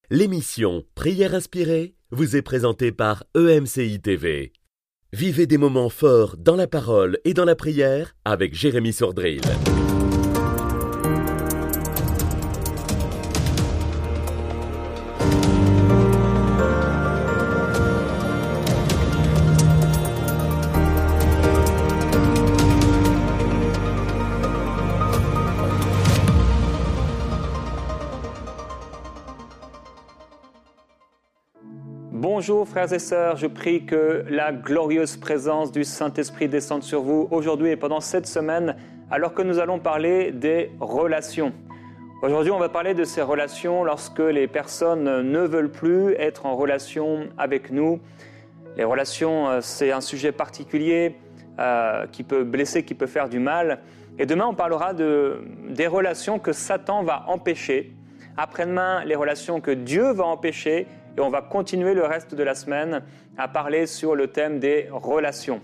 L'émission Prière inspirée vous est présentée par EMCI TV. Vivez des moments forts dans la parole et dans la prière avec Jérémy Sordrill. Bonjour frères et sœurs, je prie que la glorieuse présence du Saint-Esprit descende sur vous aujourd'hui et pendant cette semaine, alors que nous allons parler des relations. Aujourd'hui, on va parler de ces relations lorsque les personnes ne veulent plus être en relation avec nous. Les relations, c'est un sujet particulier qui peut blesser, qui peut faire du mal. Et demain, on parlera des relations que Satan va empêcher. Après-demain, les relations que Dieu va empêcher. Et on va continuer le reste de la semaine à parler sur le thème des relations.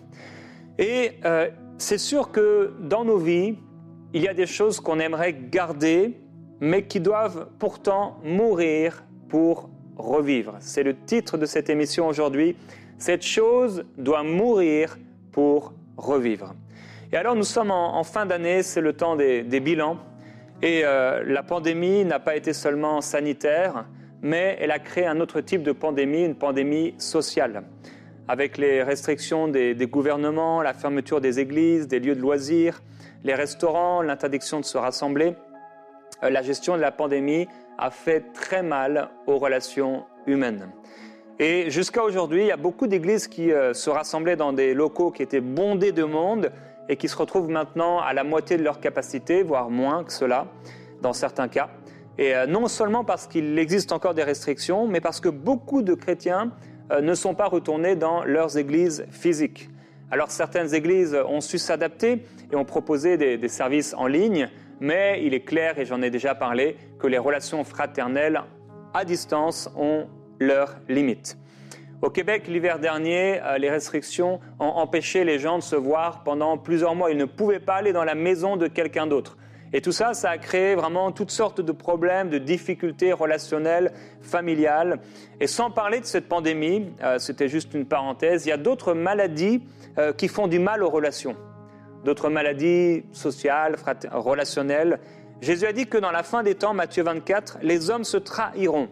Et c'est sûr que dans nos vies, il y a des choses qu'on aimerait garder, mais qui doivent pourtant mourir pour revivre. C'est le titre de cette émission aujourd'hui. Cette chose doit mourir pour revivre. Et alors nous sommes en fin d'année, c'est le temps des bilans. Et la pandémie n'a pas été seulement sanitaire, mais elle a créé un autre type de pandémie, une pandémie sociale, avec les restrictions des gouvernements, la fermeture des églises, des lieux de loisirs, les restaurants, l'interdiction de se rassembler. La gestion de la pandémie a fait très mal aux relations humaines. Et jusqu'à aujourd'hui, il y a beaucoup d'églises qui se rassemblaient dans des locaux qui étaient bondés de monde et qui se retrouvent maintenant à la moitié de leur capacité, voire moins que cela, dans certains cas. Et non seulement parce qu'il existe encore des restrictions, mais parce que beaucoup de chrétiens ne sont pas retournés dans leurs églises physiques. Alors certaines églises ont su s'adapter et ont proposé des services en ligne, mais il est clair, et j'en ai déjà parlé, que les relations fraternelles à distance ont leurs limites. Au Québec, l'hiver dernier, les restrictions ont empêché les gens de se voir pendant plusieurs mois. Ils ne pouvaient pas aller dans la maison de quelqu'un d'autre. Et tout ça, ça a créé vraiment toutes sortes de problèmes, de difficultés relationnelles, familiales. Et sans parler de cette pandémie, c'était juste une parenthèse, il y a d'autres maladies qui font du mal aux relations. D'autres maladies sociales, relationnelles. Jésus a dit que dans la fin des temps, Matthieu 24, les hommes se trahiront,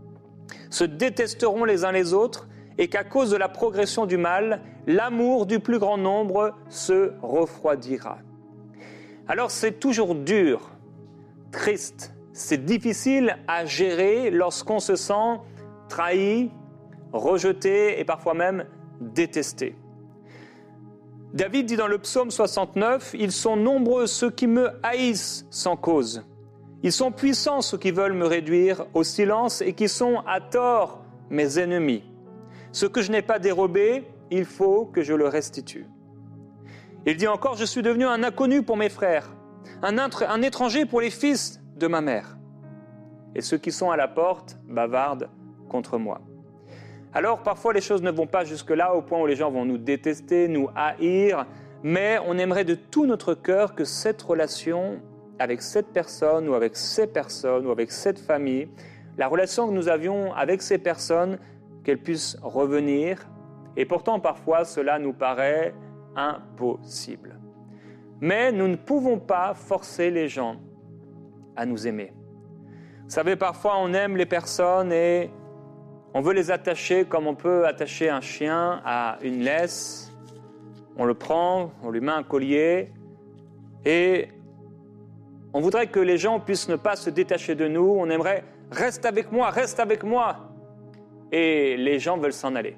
se détesteront les uns les autres, et qu'à cause de la progression du mal, l'amour du plus grand nombre se refroidira. Alors c'est toujours dur, triste, c'est difficile à gérer lorsqu'on se sent trahi, rejeté et parfois même détesté. David dit dans le psaume 69, « Ils sont nombreux ceux qui me haïssent sans cause. Ils sont puissants ceux qui veulent me réduire au silence et qui sont à tort mes ennemis. Ce que je n'ai pas dérobé, il faut que je le restitue. » Il dit encore, « Je suis devenu un inconnu pour mes frères, un étranger pour les fils de ma mère. Et ceux qui sont à la porte bavardent contre moi. » Alors, parfois, les choses ne vont pas jusque-là, au point où les gens vont nous détester, nous haïr, mais on aimerait de tout notre cœur que cette relation avec cette personne ou avec ces personnes ou avec cette famille, la relation que nous avions avec ces personnes, qu'elle puisse revenir. Et pourtant, parfois, cela nous paraît impossible. Mais nous ne pouvons pas forcer les gens à nous aimer. Vous savez, parfois on aime les personnes et on veut les attacher comme on peut attacher un chien à une laisse. On le prend, on lui met un collier et on voudrait que les gens puissent ne pas se détacher de nous. On aimerait « reste avec moi, reste avec moi » et les gens veulent s'en aller.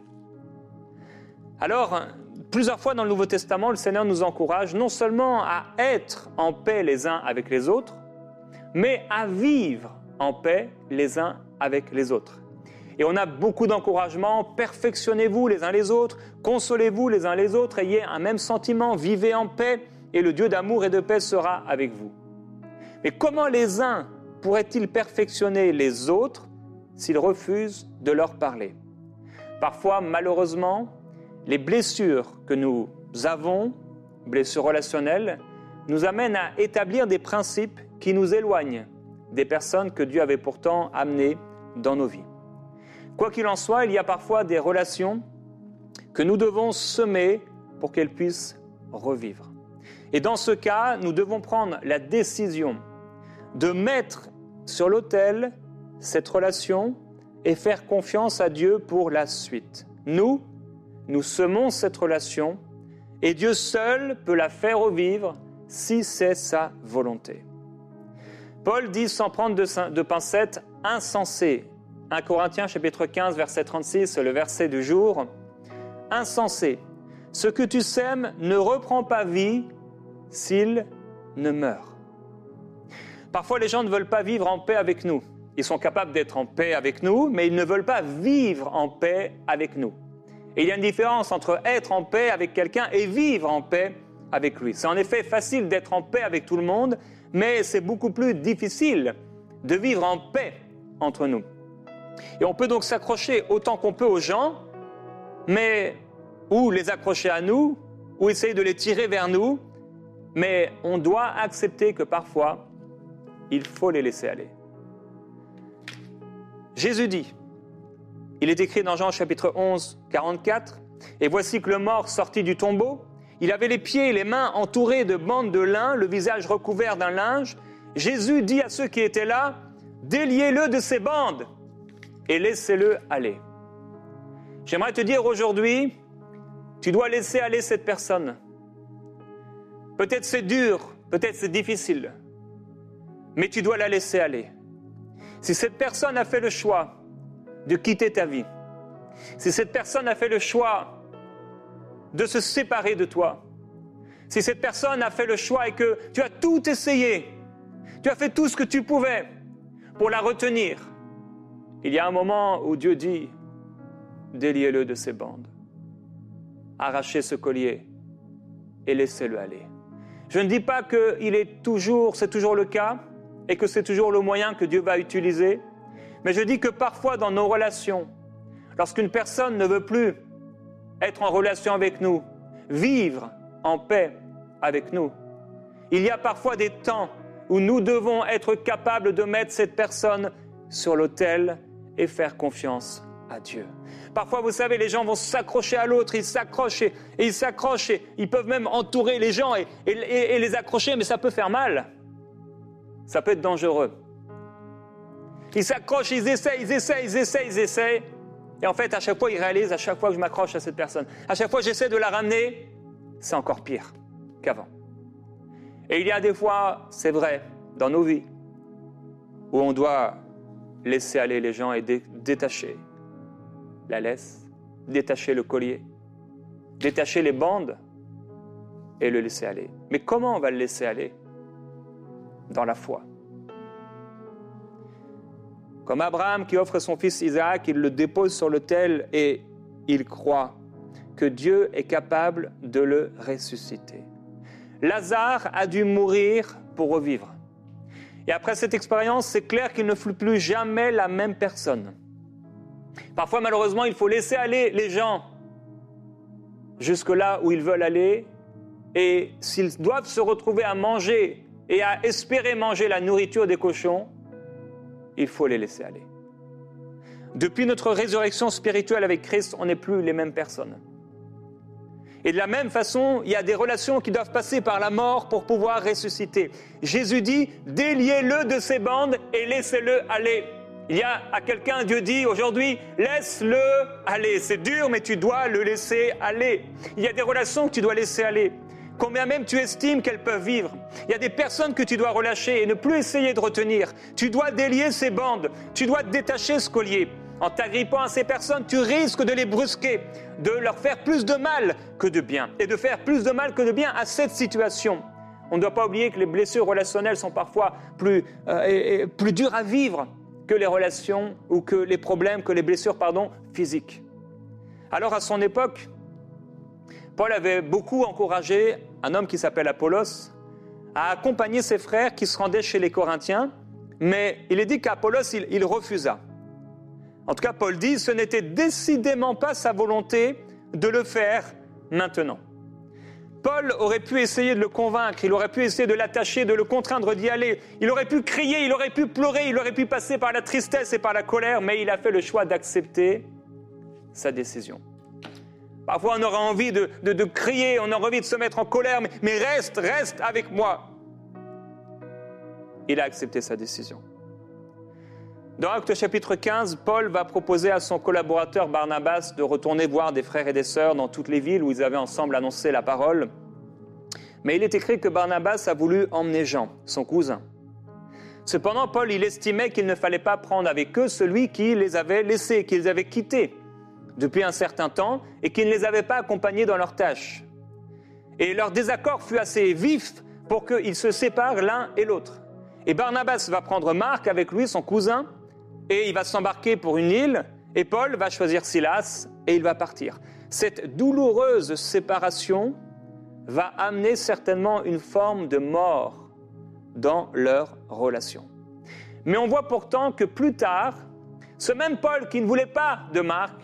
Alors, plusieurs fois dans le Nouveau Testament, le Seigneur nous encourage non seulement à être en paix les uns avec les autres, mais à vivre en paix les uns avec les autres. Et on a beaucoup d'encouragements, perfectionnez-vous les uns les autres, consolez-vous les uns les autres, ayez un même sentiment, vivez en paix, et le Dieu d'amour et de paix sera avec vous. Mais comment les uns pourraient-ils perfectionner les autres s'ils refusent de leur parler ? Parfois, malheureusement, les blessures que nous avons, blessures relationnelles, nous amènent à établir des principes qui nous éloignent des personnes que Dieu avait pourtant amenées dans nos vies. Quoi qu'il en soit, il y a parfois des relations que nous devons semer pour qu'elles puissent revivre. Et dans ce cas, nous devons prendre la décision de mettre sur l'autel cette relation et faire confiance à Dieu pour la suite. Nous semons cette relation et Dieu seul peut la faire revivre si c'est sa volonté. Paul dit sans prendre de pincettes, insensé. 1 Corinthiens chapitre 15, verset 36, c'est le verset du jour. Insensé, ce que tu sèmes ne reprend pas vie s'il ne meurt. Parfois, les gens ne veulent pas vivre en paix avec nous. Ils sont capables d'être en paix avec nous, mais ils ne veulent pas vivre en paix avec nous. Et il y a une différence entre être en paix avec quelqu'un et vivre en paix avec lui. C'est en effet facile d'être en paix avec tout le monde, mais c'est beaucoup plus difficile de vivre en paix entre nous. Et on peut donc s'accrocher autant qu'on peut aux gens, mais ou les accrocher à nous, ou essayer de les tirer vers nous, mais on doit accepter que parfois, il faut les laisser aller. Jésus dit, il est écrit dans Jean chapitre 11, 44, « Et voici que le mort sortit du tombeau, il avait les pieds et les mains entourés de bandes de lin, le visage recouvert d'un linge. Jésus dit à ceux qui étaient là, « Déliez-le de ces bandes et laissez-le aller. » J'aimerais te dire aujourd'hui, tu dois laisser aller cette personne. Peut-être c'est dur, peut-être c'est difficile, mais tu dois la laisser aller. Si cette personne a fait le choix de quitter ta vie, si cette personne a fait le choix de se séparer de toi, si cette personne a fait le choix et que tu as tout essayé, tu as fait tout ce que tu pouvais pour la retenir, il y a un moment où Dieu dit, déliez-le de ses bandes, arrachez ce collier et laissez-le aller. Je ne dis pas que c'est toujours le cas et que c'est toujours le moyen que Dieu va utiliser, mais je dis que parfois dans nos relations, lorsqu'une personne ne veut plus être en relation avec nous, vivre en paix avec nous, il y a parfois des temps où nous devons être capables de mettre cette personne sur l'autel et faire confiance à Dieu. Parfois, vous savez, les gens vont s'accrocher à l'autre, ils s'accrochent et ils s'accrochent et ils peuvent même entourer les gens et les accrocher, mais ça peut faire mal. Ça peut être dangereux. Ils s'accrochent, ils essayent. Et en fait, à chaque fois, ils réalisent, à chaque fois que je m'accroche à cette personne, à chaque fois que j'essaie de la ramener, c'est encore pire qu'avant. Et il y a des fois, c'est vrai, dans nos vies, où on doit laisser aller les gens et détacher la laisse, détacher le collier, détacher les bandes et le laisser aller. Mais comment on va le laisser aller ? Dans la foi. Comme Abraham qui offre son fils Isaac, il le dépose sur l'autel et il croit que Dieu est capable de le ressusciter. Lazare a dû mourir pour revivre. Et après cette expérience, c'est clair qu'il ne fut plus jamais la même personne. Parfois, malheureusement, il faut laisser aller les gens jusque là où ils veulent aller. Et s'ils doivent se retrouver à manger et à espérer manger la nourriture des cochons, il faut les laisser aller. Depuis notre résurrection spirituelle avec Christ, on n'est plus les mêmes personnes. Et de la même façon, il y a des relations qui doivent passer par la mort pour pouvoir ressusciter. Jésus dit, déliez-le de ses bandes et laissez-le aller. Il y a à quelqu'un, Dieu dit aujourd'hui, laisse-le aller. C'est dur, mais tu dois le laisser aller. Il y a des relations que tu dois laisser aller. Combien même tu estimes qu'elles peuvent vivre. Il y a des personnes que tu dois relâcher et ne plus essayer de retenir. Tu dois délier ces bandes. Tu dois détacher ce collier. En t'agrippant à ces personnes, tu risques de les brusquer, de leur faire plus de mal que de bien, et de faire plus de mal que de bien à cette situation. On ne doit pas oublier que les blessures relationnelles sont parfois plus dures à vivre que les relations ou que les problèmes, que les blessures, physiques. Alors à son époque, Paul avait beaucoup encouragé un homme qui s'appelle Apollos à accompagner ses frères qui se rendaient chez les Corinthiens, mais il est dit qu'Apollos, il refusa. En tout cas, Paul dit, ce n'était décidément pas sa volonté de le faire maintenant. Paul aurait pu essayer de le convaincre, il aurait pu essayer de l'attacher, de le contraindre d'y aller. Il aurait pu crier, il aurait pu pleurer, il aurait pu passer par la tristesse et par la colère, mais il a fait le choix d'accepter sa décision. Parfois, on aura envie de crier, on aura envie de se mettre en colère, mais reste avec moi. Il a accepté sa décision. Dans Actes chapitre 15, Paul va proposer à son collaborateur Barnabas de retourner voir des frères et des sœurs dans toutes les villes où ils avaient ensemble annoncé la parole. Mais il est écrit que Barnabas a voulu emmener Jean, son cousin. Cependant, Paul, il estimait qu'il ne fallait pas prendre avec eux celui qui les avait laissés, qui les avait quittés depuis un certain temps et qui ne les avait pas accompagnés dans leurs tâches. Et leur désaccord fut assez vif pour qu'ils se séparent l'un et l'autre. Et Barnabas va prendre Marc avec lui, son cousin, et il va s'embarquer pour une île, et Paul va choisir Silas, et il va partir. Cette douloureuse séparation va amener certainement une forme de mort dans leur relation. Mais on voit pourtant que plus tard, ce même Paul qui ne voulait pas de Marc,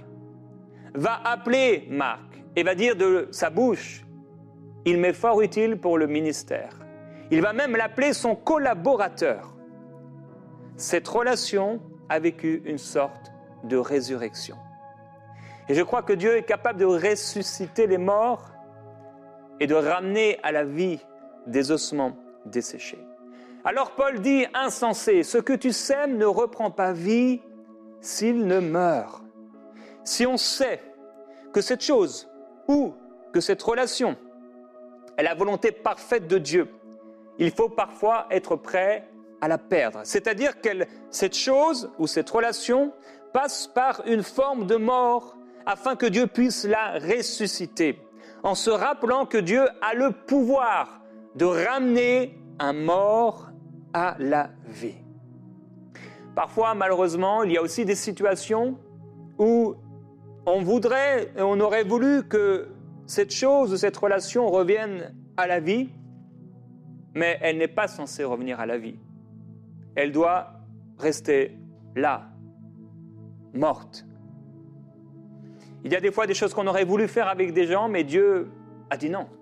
va appeler Marc, et va dire de sa bouche, « Il m'est fort utile pour le ministère ». Il va même l'appeler son collaborateur. Cette relation a vécu une sorte de résurrection. Et je crois que Dieu est capable de ressusciter les morts et de ramener à la vie des ossements desséchés. Alors Paul dit, insensé, ce que tu sèmes ne reprend pas vie s'il ne meurt. Si on sait que cette chose ou que cette relation est la volonté parfaite de Dieu, il faut parfois être prêt à la perdre. C'est-à-dire que cette chose ou cette relation passe par une forme de mort afin que Dieu puisse la ressusciter, en se rappelant que Dieu a le pouvoir de ramener un mort à la vie. Parfois, malheureusement, il y a aussi des situations où on voudrait et on aurait voulu que cette chose ou cette relation revienne à la vie, mais elle n'est pas censée revenir à la vie. Elle doit rester là, morte. Il y a des fois des choses qu'on aurait voulu faire avec des gens, mais Dieu a dit non.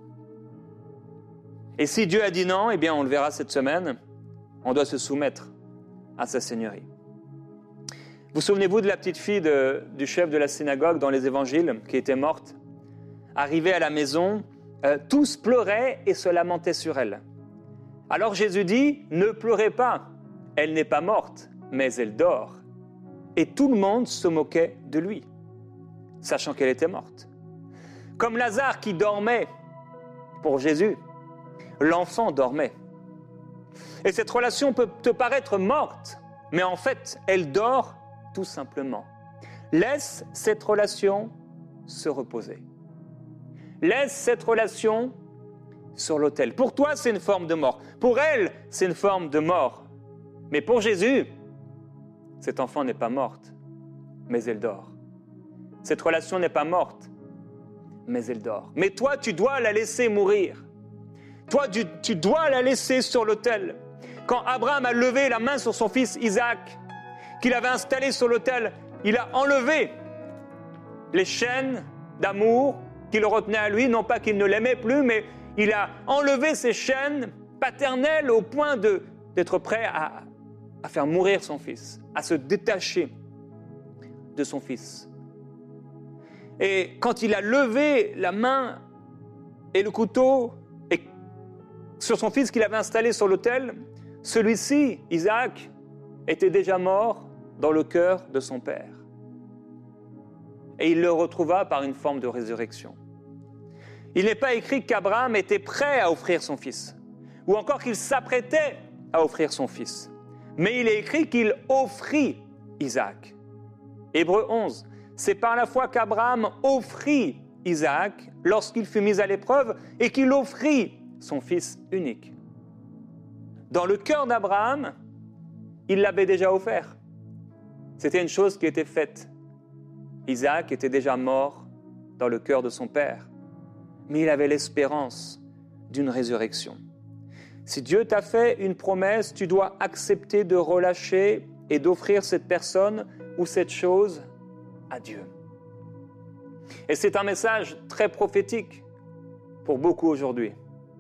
Et si Dieu a dit non, eh bien on le verra cette semaine, on doit se soumettre à sa seigneurie. Vous souvenez-vous de la petite fille du chef de la synagogue dans les évangiles, qui était morte? Arrivée à la maison, tous pleuraient et se lamentaient sur elle. Alors Jésus dit, ne pleurez pas, elle n'est pas morte, mais elle dort. Et tout le monde se moquait de lui, sachant qu'elle était morte. Comme Lazare qui dormait pour Jésus, l'enfant dormait. Et cette relation peut te paraître morte, mais en fait, elle dort tout simplement. Laisse cette relation se reposer. Laisse cette relation sur l'autel. Pour toi, c'est une forme de mort. Pour elle, c'est une forme de mort. Mais pour Jésus, cet enfant n'est pas morte, mais elle dort. Cette relation n'est pas morte, mais elle dort. Mais toi, tu dois la laisser mourir. Toi, tu dois la laisser sur l'autel. Quand Abraham a levé la main sur son fils Isaac, qu'il avait installé sur l'autel, il a enlevé les chaînes d'amour qui le retenaient à lui, non pas qu'il ne l'aimait plus, mais il a enlevé ces chaînes paternelles au point d'être prêt à faire mourir son fils, à se détacher de son fils. Et quand il a levé la main et le couteau sur son fils qu'il avait installé sur l'autel, celui-ci, Isaac, était déjà mort dans le cœur de son père. Et il le retrouva par une forme de résurrection. Il n'est pas écrit qu'Abraham était prêt à offrir son fils, ou encore qu'il s'apprêtait à offrir son fils. Mais il est écrit qu'il offrit Isaac. Hébreux 11, c'est par la foi qu'Abraham offrit Isaac lorsqu'il fut mis à l'épreuve et qu'il offrit son fils unique. Dans le cœur d'Abraham, il l'avait déjà offert. C'était une chose qui était faite. Isaac était déjà mort dans le cœur de son père, mais il avait l'espérance d'une résurrection. Si Dieu t'a fait une promesse, tu dois accepter de relâcher et d'offrir cette personne ou cette chose à Dieu. Et c'est un message très prophétique pour beaucoup aujourd'hui.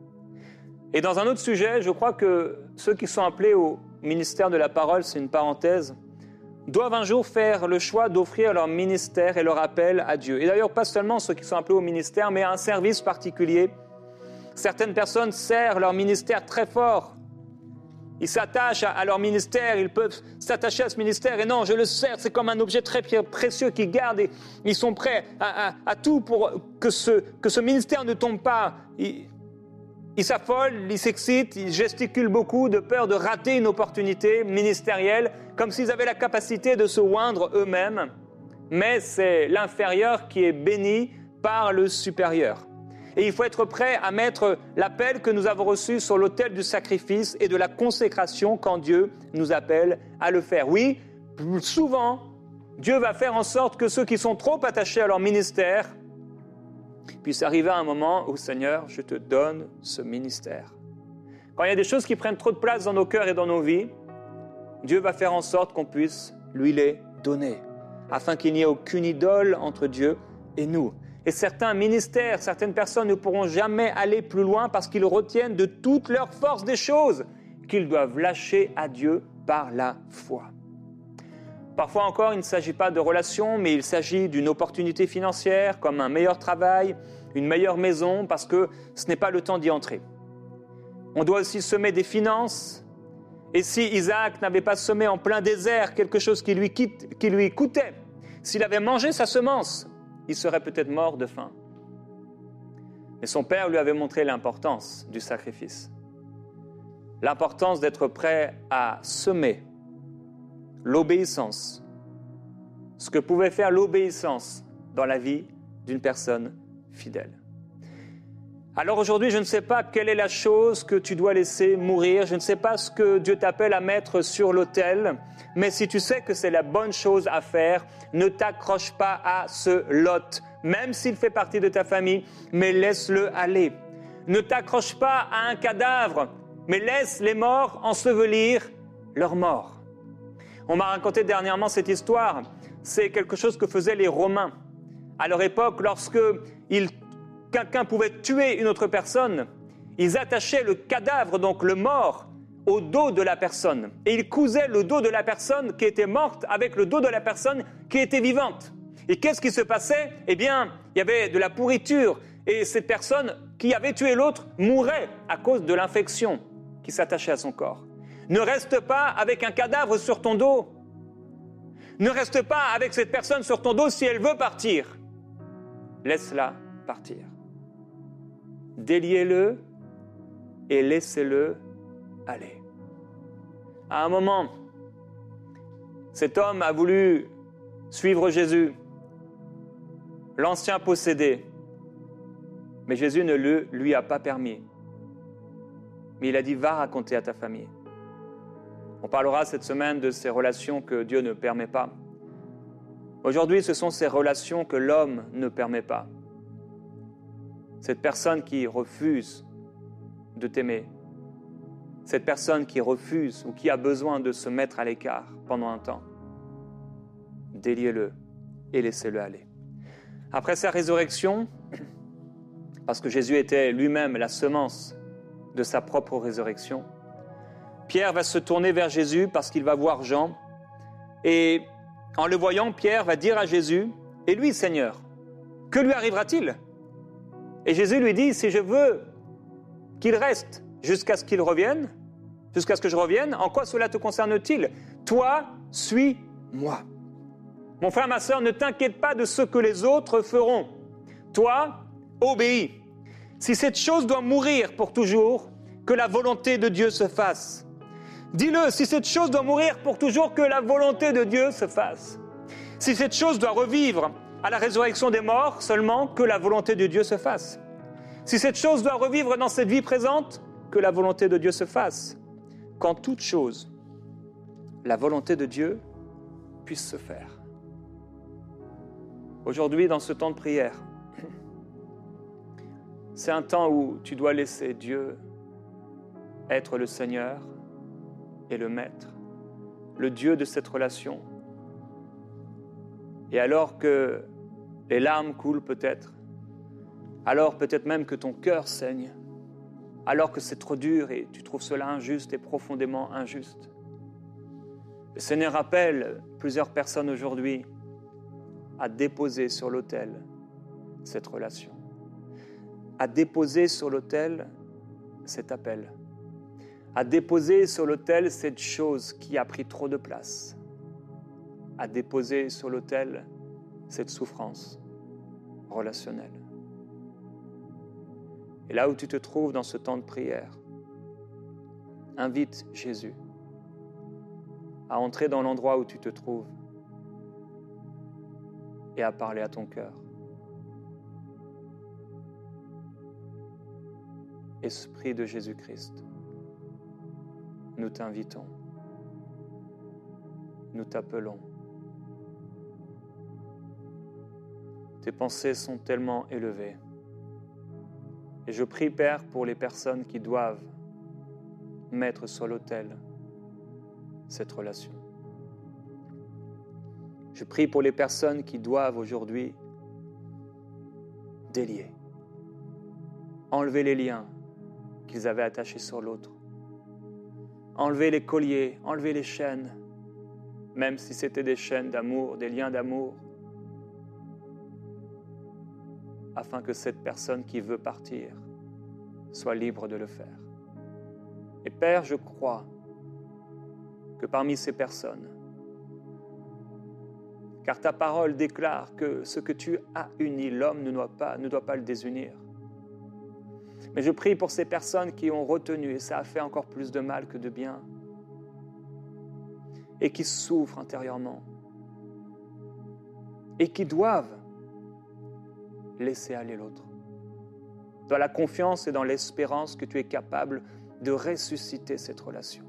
Et dans un autre sujet, je crois que ceux qui sont appelés au ministère de la parole, c'est une parenthèse, doivent un jour faire le choix d'offrir leur ministère et leur appel à Dieu. Et d'ailleurs, pas seulement ceux qui sont appelés au ministère, mais à un service particulier. Certaines personnes serrent leur ministère très fort. Ils s'attachent à leur ministère, ils peuvent s'attacher à ce ministère. Et non, je le sers, c'est comme un objet très précieux qu'ils gardent. Et ils sont prêts à tout pour que ce ministère ne tombe pas. Ils s'affolent, ils s'excitent, ils gesticulent beaucoup de peur de rater une opportunité ministérielle, comme s'ils avaient la capacité de se oindre eux-mêmes. Mais c'est l'inférieur qui est béni par le supérieur. Et il faut être prêt à mettre l'appel que nous avons reçu sur l'autel du sacrifice et de la consécration quand Dieu nous appelle à le faire. Oui, souvent, Dieu va faire en sorte que ceux qui sont trop attachés à leur ministère puissent arriver à un moment où, Seigneur, je te donne ce ministère. Quand il y a des choses qui prennent trop de place dans nos cœurs et dans nos vies, Dieu va faire en sorte qu'on puisse lui les donner, afin qu'il n'y ait aucune idole entre Dieu et nous. Et certains ministères, certaines personnes ne pourront jamais aller plus loin parce qu'ils retiennent de toute leur force des choses qu'ils doivent lâcher à Dieu par la foi. Parfois encore, il ne s'agit pas de relations, mais il s'agit d'une opportunité financière, comme un meilleur travail, une meilleure maison, parce que ce n'est pas le temps d'y entrer. On doit aussi semer des finances. Et si Isaac n'avait pas semé en plein désert quelque chose qui lui coûtait, s'il avait mangé sa semence, il serait peut-être mort de faim. Mais son père lui avait montré l'importance du sacrifice. L'importance d'être prêt à semer l'obéissance. Ce que pouvait faire l'obéissance dans la vie d'une personne fidèle. Alors aujourd'hui, je ne sais pas quelle est la chose que tu dois laisser mourir. Je ne sais pas ce que Dieu t'appelle à mettre sur l'autel. Mais si tu sais que c'est la bonne chose à faire, ne t'accroche pas à ce Lot, même s'il fait partie de ta famille, mais laisse-le aller. Ne t'accroche pas à un cadavre, mais laisse les morts ensevelir leurs morts. On m'a raconté dernièrement cette histoire. C'est quelque chose que faisaient les Romains. À leur époque, lorsque quelqu'un pouvait tuer une autre personne, ils attachaient le cadavre, donc le mort, au dos de la personne. Et ils cousaient le dos de la personne qui était morte avec le dos de la personne qui était vivante. Et qu'est-ce qui se passait ? Eh bien, il y avait de la pourriture. Et cette personne qui avait tué l'autre mourait à cause de l'infection qui s'attachait à son corps. Ne reste pas avec un cadavre sur ton dos. Ne reste pas avec cette personne sur ton dos si elle veut partir. Laisse-la partir. Déliez-le et laissez-le aller. À un moment, cet homme a voulu suivre Jésus, l'ancien possédé, mais Jésus ne lui a pas permis. Mais il a dit, va raconter à ta famille. On parlera cette semaine de ces relations que Dieu ne permet pas. Aujourd'hui, ce sont ces relations que l'homme ne permet pas. Cette personne qui refuse de t'aimer, cette personne qui refuse ou qui a besoin de se mettre à l'écart pendant un temps, déliez-le et laissez-le aller. Après sa résurrection, parce que Jésus était lui-même la semence de sa propre résurrection, Pierre va se tourner vers Jésus parce qu'il va voir Jean. Et en le voyant, Pierre va dire à Jésus, « Et lui, Seigneur, que lui arrivera-t-il » Et Jésus lui dit, « Si je veux qu'il reste jusqu'à ce qu'il revienne, jusqu'à ce que je revienne, en quoi cela te concerne-t-il ? Toi, suis-moi. Mon frère, ma sœur, ne t'inquiète pas de ce que les autres feront. Toi, obéis. Si cette chose doit mourir pour toujours, que la volonté de Dieu se fasse. » Dis-le, si cette chose doit mourir pour toujours, que la volonté de Dieu se fasse. Si cette chose doit revivre à la résurrection des morts, seulement que la volonté de Dieu se fasse. Si cette chose doit revivre dans cette vie présente, que la volonté de Dieu se fasse. Qu'en toute chose, la volonté de Dieu puisse se faire. Aujourd'hui, dans ce temps de prière, c'est un temps où tu dois laisser Dieu être le Seigneur et le Maître, le Dieu de cette relation. Et alors que les larmes coulent peut-être, alors peut-être même que ton cœur saigne, alors que c'est trop dur et tu trouves cela injuste et profondément injuste. Le Seigneur appelle plusieurs personnes aujourd'hui à déposer sur l'autel cette relation, à déposer sur l'autel cet appel, à déposer sur l'autel cette chose qui a pris trop de place, à déposer sur l'autel cette souffrance relationnelle. Et là où tu te trouves dans ce temps de prière, invite Jésus à entrer dans l'endroit où tu te trouves et à parler à ton cœur. Esprit de Jésus-Christ, nous t'invitons, nous t'appelons. Tes pensées sont tellement élevées. Et je prie, Père, pour les personnes qui doivent mettre sur l'autel cette relation. Je prie pour les personnes qui doivent aujourd'hui délier, enlever les liens qu'ils avaient attachés sur l'autre, enlever les colliers, enlever les chaînes, même si c'était des chaînes d'amour, des liens d'amour, afin que cette personne qui veut partir soit libre de le faire. Et Père, je crois que parmi ces personnes, car ta parole déclare que ce que tu as uni, l'homme ne doit pas le désunir. Mais je prie pour ces personnes qui ont retenu, et ça a fait encore plus de mal que de bien, et qui souffrent intérieurement, et qui doivent laisser aller l'autre, dans la confiance et dans l'espérance que tu es capable de ressusciter cette relation.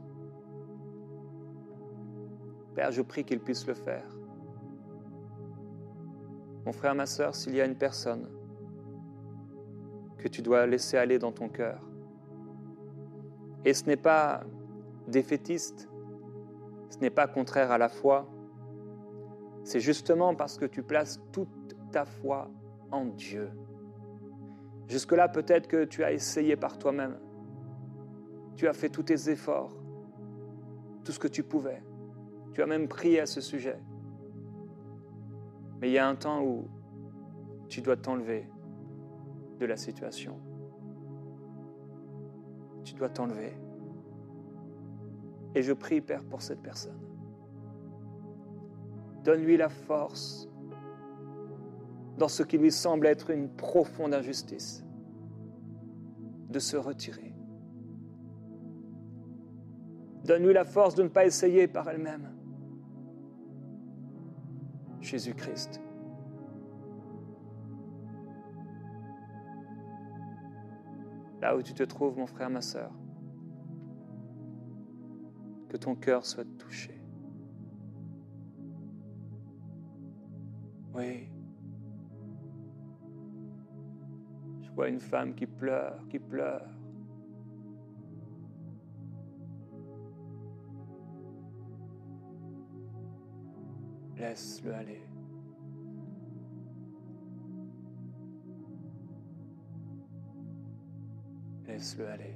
Père, je prie qu'il puisse le faire. Mon frère, ma sœur, s'il y a une personne que tu dois laisser aller dans ton cœur, et ce n'est pas défaitiste, ce n'est pas contraire à la foi, c'est justement parce que tu places toute ta foi en Dieu. Jusque-là, peut-être que tu as essayé par toi-même. Tu as fait tous tes efforts, tout ce que tu pouvais. Tu as même prié à ce sujet. Mais il y a un temps où tu dois t'enlever de la situation. Tu dois t'enlever. Et je prie, Père, pour cette personne. Donne-lui la force dans ce qui lui semble être une profonde injustice, de se retirer. Donne-lui la force de ne pas essayer par elle-même. Jésus-Christ. Là où tu te trouves, mon frère, ma sœur, que ton cœur soit touché. Oui. Je vois une femme qui pleure. Laisse-le aller. Laisse-le aller.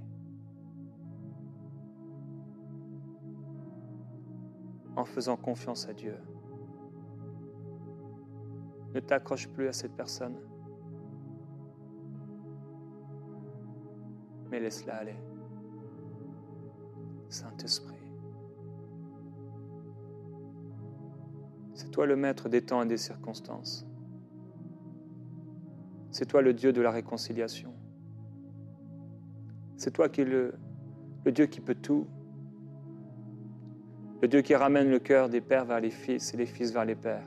En faisant confiance à Dieu. Ne t'accroche plus à cette personne, mais laisse-la aller. Saint-Esprit, c'est toi le maître des temps et des circonstances. C'est toi le Dieu de la réconciliation. C'est toi qui es le Dieu qui peut tout. Le Dieu qui ramène le cœur des pères vers les fils et les fils vers les pères.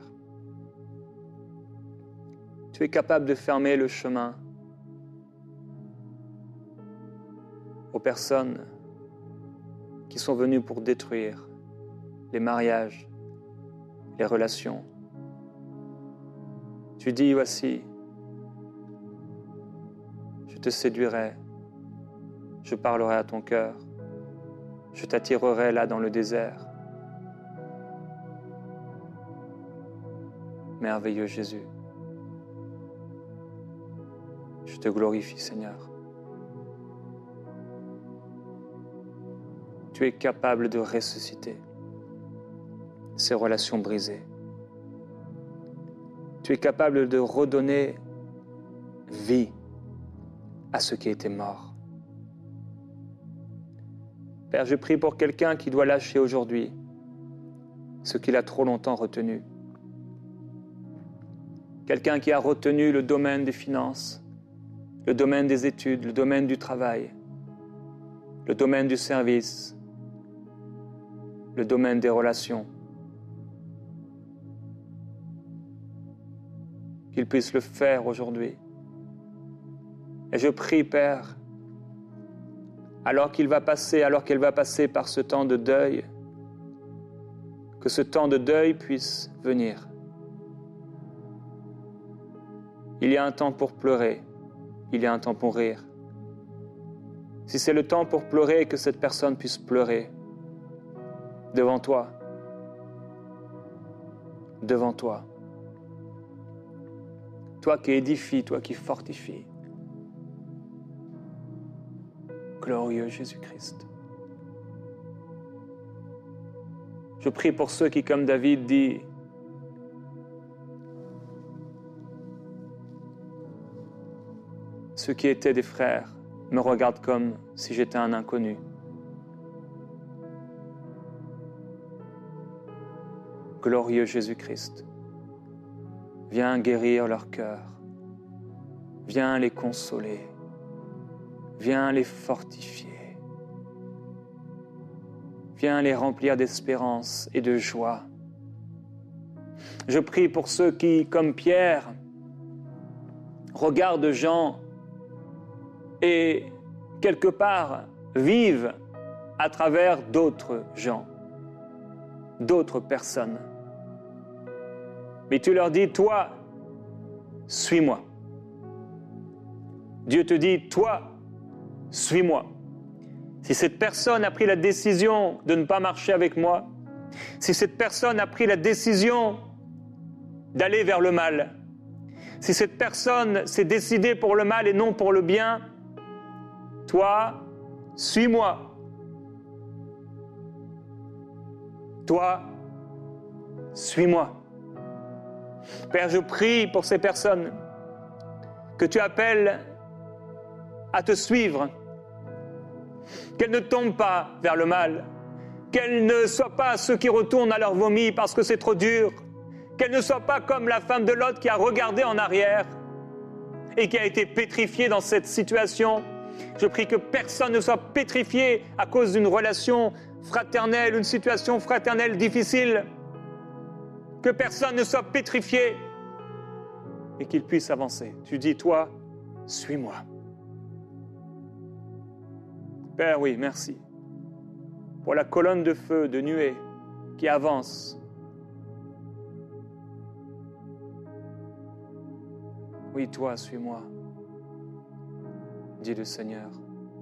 Tu es capable de fermer le chemin aux personnes qui sont venues pour détruire les mariages, les relations. Tu dis, voici, je te séduirai, je parlerai à ton cœur, je t'attirerai là dans le désert. Merveilleux Jésus, je Je te glorifie, Seigneur. Tu es capable de ressusciter ces relations brisées. Tu es capable de redonner vie à ceux qui étaient morts. Père, je prie pour quelqu'un qui doit lâcher aujourd'hui ce qu'il a trop longtemps retenu. Quelqu'un qui a retenu le domaine des finances, le domaine des études, le domaine du travail, le domaine du service, le domaine des relations. Qu'il puisse le faire aujourd'hui. Et je prie, Père, alors qu'elle va passer par ce temps de deuil, que ce temps de deuil puisse venir. Il y a un temps pour pleurer, il y a un temps pour rire. Si c'est le temps pour pleurer, que cette personne puisse pleurer devant toi. Devant toi. Toi qui édifies, toi qui fortifies. Glorieux Jésus-Christ. Je prie pour ceux qui, comme David dit, ceux qui étaient des frères me regardent comme si j'étais un inconnu. Glorieux Jésus-Christ, viens guérir leur cœur, viens les consoler, viens les fortifier, viens les remplir d'espérance et de joie. Je prie pour ceux qui, comme Pierre, regardent Jean et, quelque part, vivent à travers d'autres gens, d'autres personnes. Mais tu leur dis, toi, suis-moi. Dieu te dit, toi, suis-moi. Si cette personne a pris la décision de ne pas marcher avec moi, si cette personne a pris la décision d'aller vers le mal, si cette personne s'est décidée pour le mal et non pour le bien, toi, suis-moi. Toi, suis-moi. Père, je prie pour ces personnes que tu appelles à te suivre, qu'elles ne tombent pas vers le mal, qu'elles ne soient pas ceux qui retournent à leur vomi parce que c'est trop dur, qu'elles ne soient pas comme la femme de Lot qui a regardé en arrière et qui a été pétrifiée dans cette situation. Je prie que personne ne soit pétrifié à cause d'une relation fraternelle, une situation fraternelle difficile. Que personne ne soit pétrifié et qu'il puisse avancer. Tu dis, toi, suis-moi. Père, oui, merci pour la colonne de feu, de nuée qui avance. Oui, toi, suis-moi, dit le Seigneur.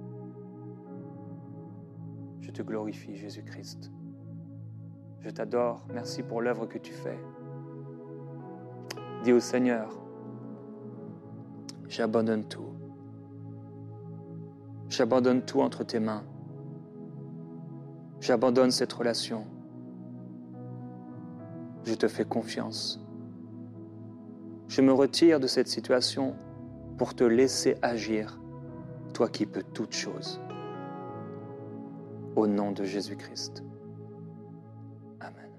Je te glorifie, Jésus-Christ. Je t'adore, merci pour l'œuvre que tu fais. Dis au Seigneur, j'abandonne tout. J'abandonne tout entre tes mains. J'abandonne cette relation. Je te fais confiance. Je me retire de cette situation pour te laisser agir, toi qui peux toutes choses. Au nom de Jésus-Christ. Amen.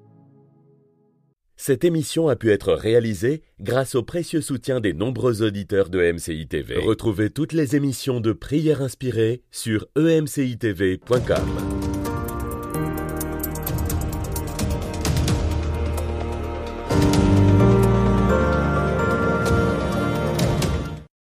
Cette émission a pu être réalisée grâce au précieux soutien des nombreux auditeurs de MCI TV. Retrouvez toutes les émissions de Prières inspirées sur emcitv.com.